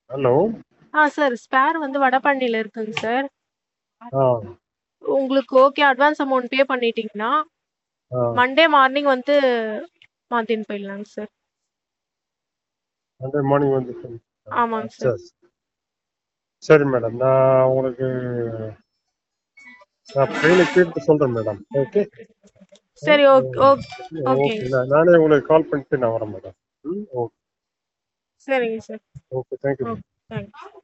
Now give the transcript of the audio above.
Hello. Sir spare வந்து வடபழனில இருக்குங்க sir. ஆ. உங்களுக்கு ஓகே அட்வான்ஸ் அமௌண்ட் பே பண்ணிட்டீங்கன்னா, ஆ. மண்டே மார்னிங் வந்து மாத்தின்னு போயிடலாங்க சார். மண்டே மார்னிங் வந்து ஆமாங்க சார். சரி. சரி மேடம். நான் உங்களுக்கு பையனுக்கு கேட்டு சொல்றேன் மேடம். ஓகே. சரி ஓகே. ஓகேங்க. நானே உங்களுக்கு கால் பண்ணிட்டு நான் வரேன் மேடம். ஓகே. சரிங்க sir. Okay. Thank you. Okay thanks.